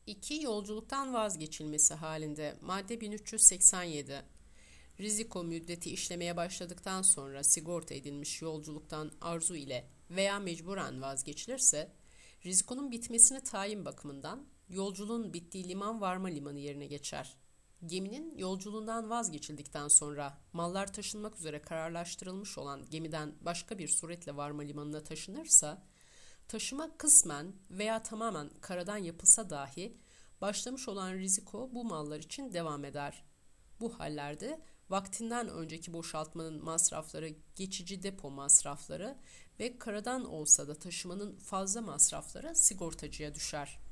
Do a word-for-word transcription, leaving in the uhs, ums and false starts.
iki. Yolculuktan vazgeçilmesi halinde madde bin üç yüz seksen yedi. Riziko müddeti işlemeye başladıktan sonra sigorta edilmiş yolculuktan arzu ile veya mecburen vazgeçilirse, rizikonun bitmesini tayin bakımından yolculuğun bittiği liman varma limanı yerine geçer. Geminin yolculuğundan vazgeçildikten sonra mallar taşınmak üzere kararlaştırılmış olan gemiden başka bir suretle varma limanına taşınırsa, taşıma kısmen veya tamamen karadan yapılsa dahi başlamış olan riziko bu mallar için devam eder. Bu hallerde vaktinden önceki boşaltmanın masrafları, geçici depo masrafları ve karadan olsa da taşımanın fazla masrafları sigortacıya düşer.